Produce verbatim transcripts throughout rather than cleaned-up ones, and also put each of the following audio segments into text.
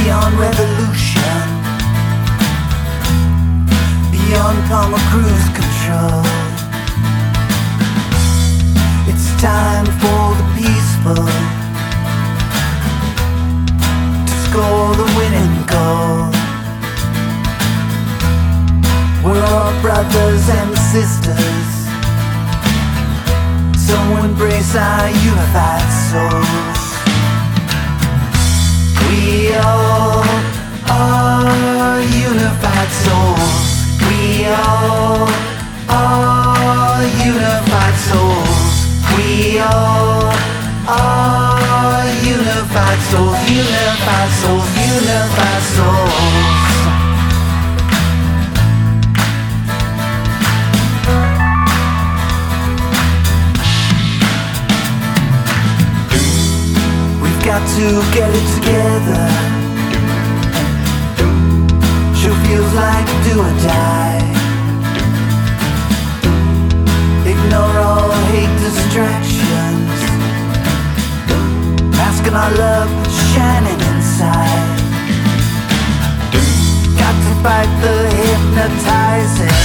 beyond revolution, beyond palmer cruise control. It's time for the peaceful to score the winning goal. We're all brothers and sisters, so embrace our unified souls. We all are unified souls. We all are unified souls. We all are unified souls. Unified souls. Unified souls. Got to get it together. Sure feels like do or die. Ignore all hate distractions, masking our love shining inside. Got to fight the hypnotizing,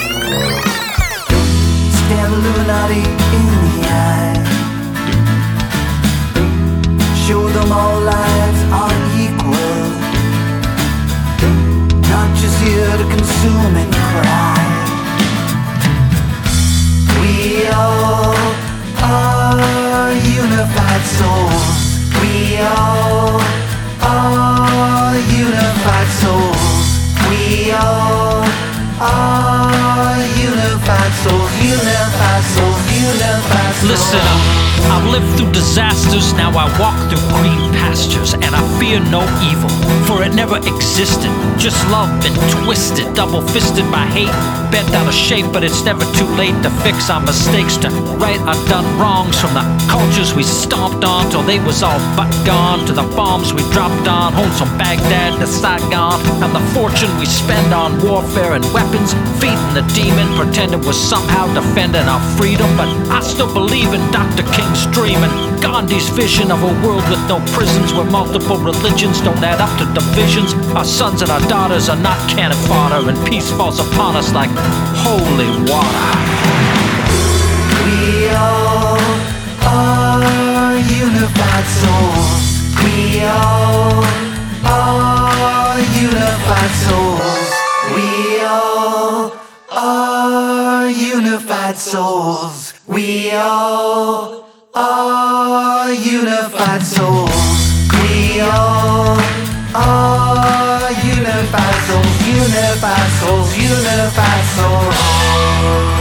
stare the Illuminati in the eye. Show them all lives are equal, not just here to consume and cry. We all are unified souls. We all are unified souls. We all are unified souls. Unified souls. Unified souls. Listen up. I've lived through disasters, now I walk through green pastures, and I fear no evil, for it never existed. Just love been twisted, double-fisted by hate, bent out of shape, but it's never too late to fix our mistakes, to right our done wrongs, from the cultures we stomped on till they was all but gone, to the bombs we dropped on homes from Baghdad to Saigon, and the fortune we spend on warfare and weapons, feeding the demon, pretending we're somehow defending our freedom. But I still believe in Doctor King's dream and Gandhi's vision of a world with no prisons, where multiple religions don't add up to divisions. Our sons and our daughters are not cannon fodder, and peace falls upon us like holy water. We all are unified souls. We all are unified souls. We all are unified souls. We all are unified souls. We all are unified souls. Unified souls. Unified souls.